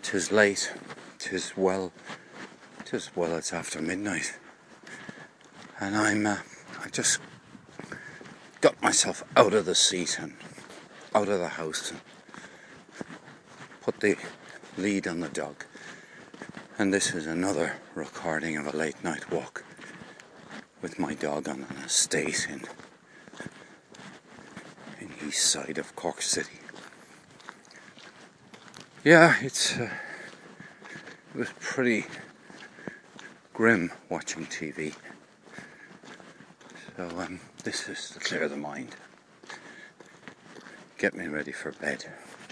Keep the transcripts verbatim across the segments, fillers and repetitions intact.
'tis late, 'tis well, 'tis well it's after midnight, and I'm, uh, I just got myself out of the seat and out of the house and put the lead on the dog, and this is another recording of a late night walk with my dog on an estate in in east side of Cork City. Yeah, it's uh, it was pretty grim watching T V. So um, this is to clear the mind, get me ready for bed,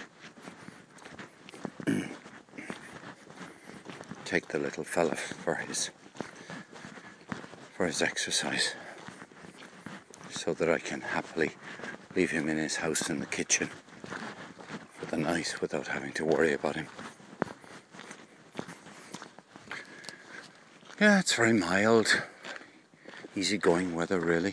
take the little fella for his for his exercise, so that I can happily leave him in his house in the kitchen for the night without having to worry about him. Yeah, it's very mild, easygoing weather really.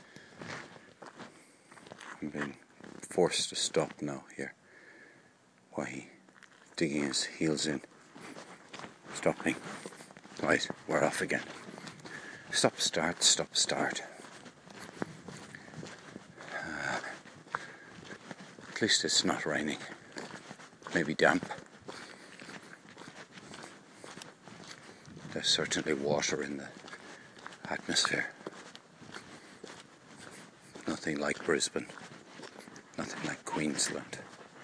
I'm being forced to stop now here. Why he digging his heels in. Stopping. Right, we're off again. Stop, start, stop, start. Uh, at least it's not raining. Maybe damp. There's certainly water in the atmosphere. Nothing like Brisbane. Nothing like Queensland.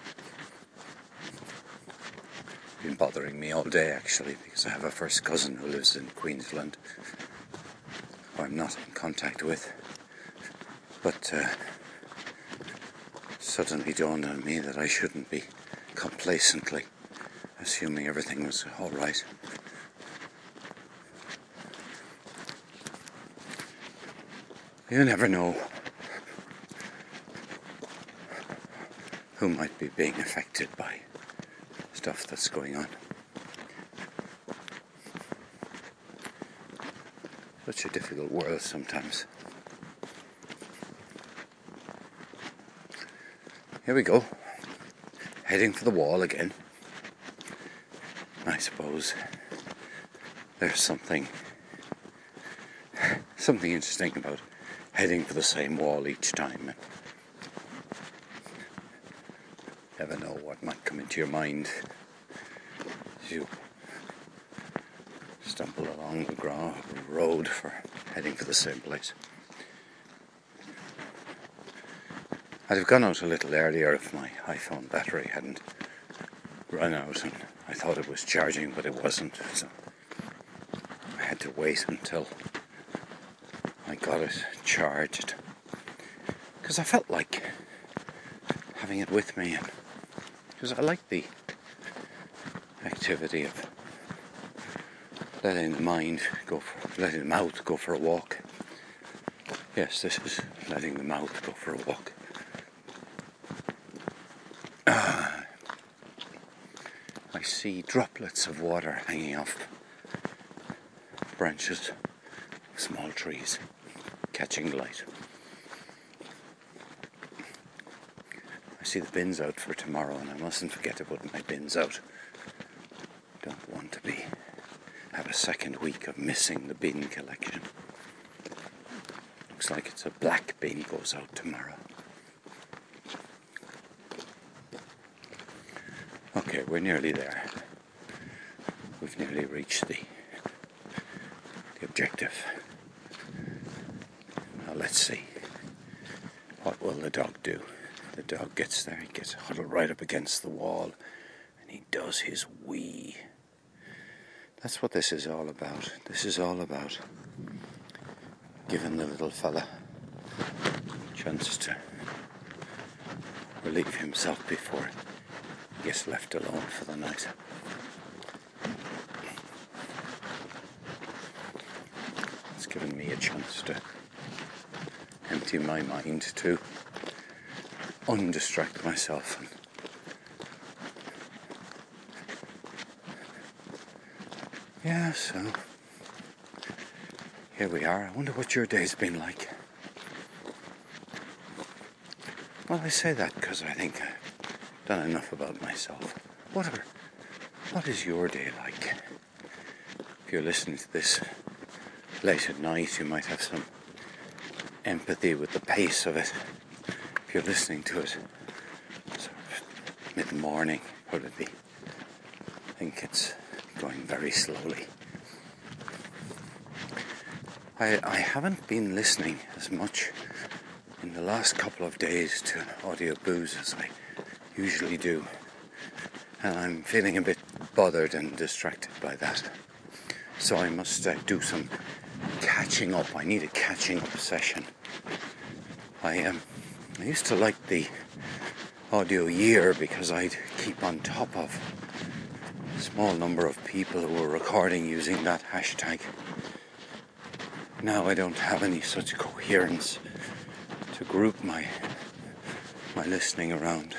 Been bothering me all day actually, because I have a first cousin who lives in Queensland who I'm not in contact with. But uh, suddenly dawned on me that I shouldn't be complacently assuming everything was all right. You never know who might be being affected by stuff that's going on. Such a difficult world sometimes. Here we go, heading for the wall again. I suppose there's something something interesting about heading for the same wall each time. And never know what might come into your mind as you stumble along the gra- road for heading for the same place. I'd have gone out a little earlier if my iPhone battery hadn't run out, and I thought it was charging, but it wasn't, so I had to wait until I got it charged, because I felt like having it with me, and because I like the activity of letting the mind go for, letting the mouth go for a walk. Yes, this is letting the mouth go for a walk. Uh, I see droplets of water hanging off branches of small trees, catching light. I see the bins out for tomorrow, and I mustn't forget to put my bins out. Don't want to be have a second week of missing the bin collection. Looks like it's a black bin goes out tomorrow. Okay, we're nearly there. We've nearly reached the the objective. Now let's see. What will the dog do? The dog gets there, he gets huddled right up against the wall, and he does his wee. That's what this is all about. This is all about giving the little fella a chance to relieve himself before he gets left alone for the night. It's given me a chance to empty my mind too. Undistract myself, and yeah, so here we are. I wonder what your day's been like. Well, I say that because I think I've done enough about myself. What are what is your day like? If you're listening to this late at night, you might have some empathy with the pace of it. If you're listening to it sort of mid-morning, probably, I think it's going very slowly. I, I haven't been listening as much in the last couple of days to Audio Booze as I usually do, and I'm feeling a bit bothered and distracted by that. So I must uh, do some catching up. I need a catching up session. I um, I used to like the Audio Year because I'd keep on top of a small number of people who were recording using that hashtag. Now I don't have any such coherence to group my my listening around.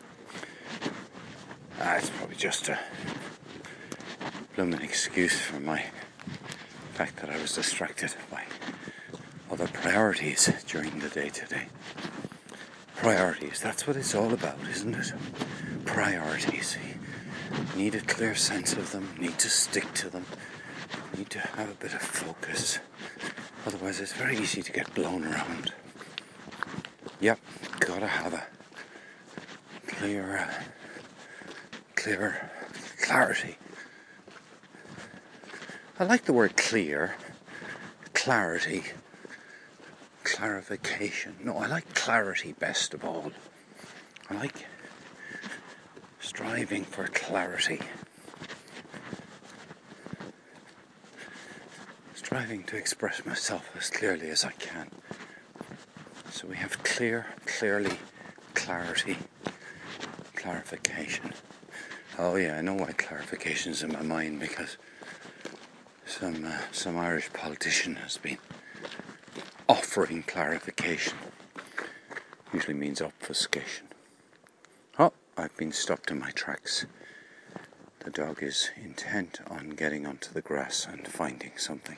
Ah, it's probably just a blooming excuse for my fact that I was distracted by other priorities during the day today. Priorities, that's what it's all about, isn't it? Priorities. You need a clear sense of them, need to stick to them, need to have a bit of focus. Otherwise it's very easy to get blown around. Yep, gotta have a clear, uh, clear clarity. I like the word clear, clarity, clarification. No, I like clarity best of all. I like striving for clarity. Striving to express myself as clearly as I can. So we have clear, clearly, clarity, clarification. Oh yeah, I know why clarification's in my mind, because some uh, some Irish politician has been offering clarification. Usually means obfuscation. Oh, I've been stopped in my tracks. The dog is intent on getting onto the grass and finding something.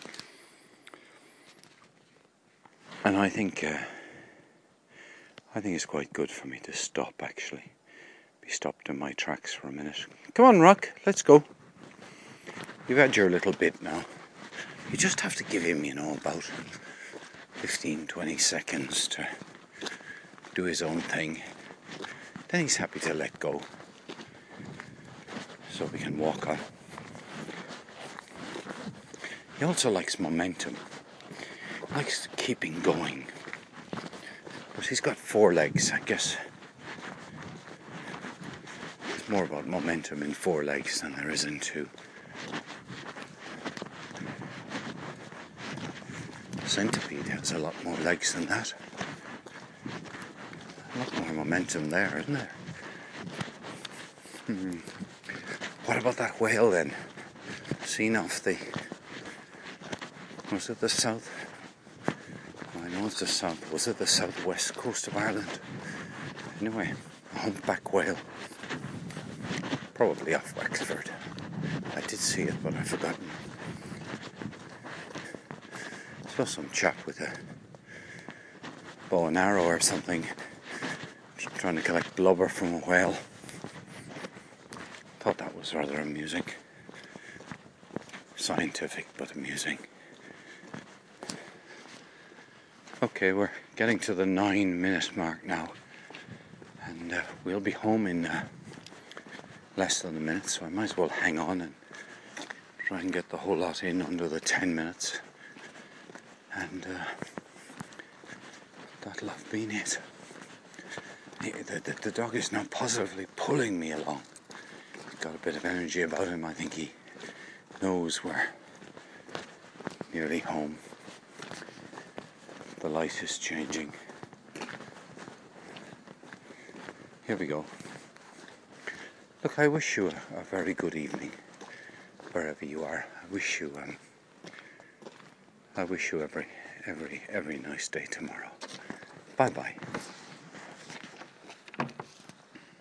And I think uh, I think it's quite good for me to stop, actually. Be stopped in my tracks for a minute. Come on, Rock, let's go. You've had your little bit now. You just have to give him, you know, about fifteen, twenty seconds to do his own thing. Then he's happy to let go. So we can walk on. He also likes momentum. He likes keeping going. But he's got four legs, I guess. It's more about momentum in four legs than there is in two. Centipede has a lot more legs than that. A lot more momentum there, isn't there? Hmm. What about that whale then? Seen off the... Was it the south? Oh, I know it's the south. Was it the southwest coast of Ireland? Anyway, a humpback whale. Probably off Wexford. I did see it, but I've forgotten. Saw some chap with a bow and arrow or something, trying to collect blubber from a whale. Thought that was rather amusing. Scientific, but amusing. Okay, we're getting to the nine minute mark now, and uh, we'll be home in uh, less than a minute, so I might as well hang on and try and get the whole lot in under the ten minutes. And uh, that'll have been it. The, the, the dog is now positively pulling me along. He's got a bit of energy about him. I think he knows we're nearly home. The light is changing. Here we go. Look, I wish you a, a very good evening, wherever you are. I wish you, um, I wish you every, every, every nice day tomorrow. Bye bye.